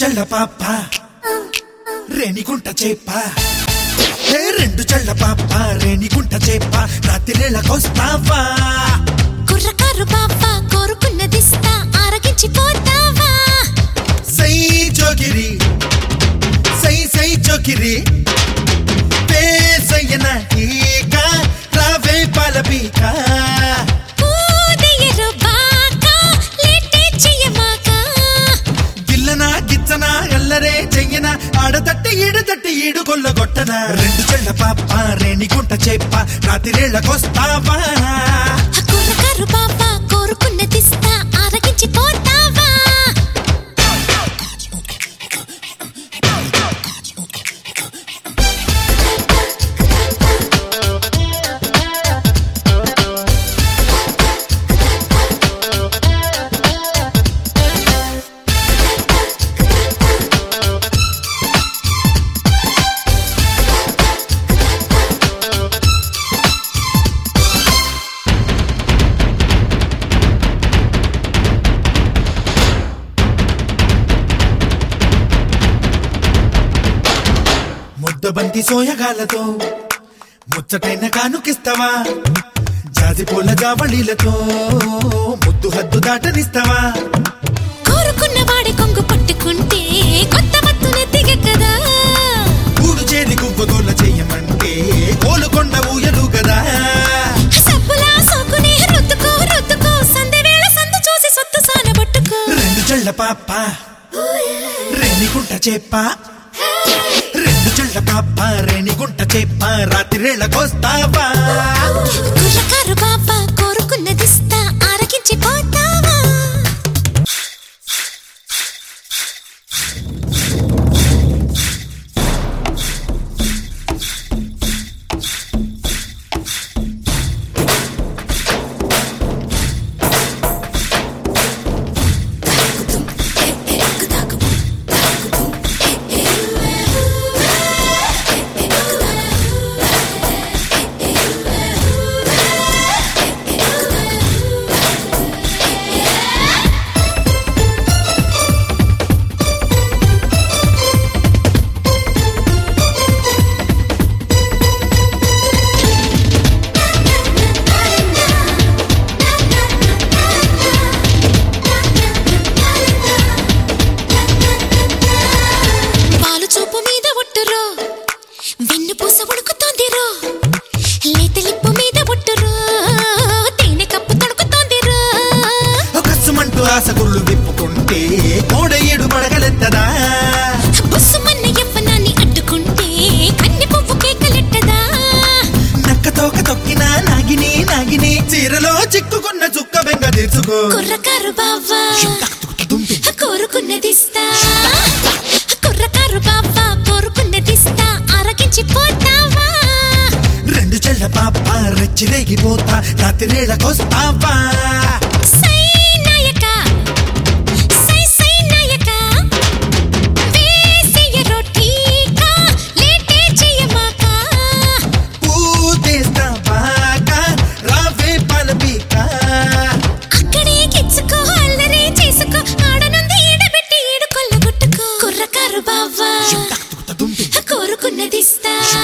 చల్ల పాప రేణిగుంట చేప రెండు చల్ల పాప రేణిగుంట చేప రాత్రిళ్ళకొస్తావా కుర్రకారు పాప కోరుకున్నదిస్తా ఆరగించి పోతావా సై జోగిరి సై సై జోగిరి పేసయ్యన ఈక రావే పాలపీక ఎల్లరే చెయ్యన ఆడతట్టి ఈడు కొల్లగొట్టన రెండు చెళ్ళ పాప రేణిగుంట చేప రాత్రిళ్ళకొస్తావా కుర్రకారు పాప కోరుకున్నదిస్తా ఆరగించి పోతావా ముద్దబంతి సోయగాలతో ముచ్చటైన కానుకిస్తావా జాజి పూల జావళీలతో ముద్దు హద్దు దాటనిస్తావా కోరుకున్న వాడి కొంగు పట్టుకుంటే కొత్త మత్తునే దిగ కదా కూడు చేరి గువ్వగోల చెయ్యమంటే కోలుకొండ ఊయలు కదా సబ్బులా సోకునే రుద్దుకో రుద్దుకో సందెవేళ సందు చూసి సొత్తు సానబట్టుకో రెండు చెళ్ళ పాప రేణిగుంట చేప రెండు చెళ్ళ పాప రేణిగుంట చేప రాత్రిళ్ళకొస్తావా కుర్రకారు పాప కోరుకున్నదిస్తా ఆరగించి పోతావా ఆసగుళ్ళు విప్పుకుంటే కోడ ఏడు పడగలెత్తదా బుస్సుమన్న యవ్వనాన్ని అడ్డుకుంటే కన్నె పువ్వు కేకలెట్టదా నక్కతోక తొక్కినా నాగిని నాగిని చీరలో చిక్కుకున్న చుక్క బెంగ తీర్చుకో కుర్రకారు బావా కోరుకున్నదిస్తా కుర్రకారు బావా కోరుకున్నదిస్తా ఆరగించి పోతావా రెండు చెళ్ళ పాప రెచ్చి రేగిపోతా రాత్రిళ్ళకొస్తావా కోరుకున్నదిస్తా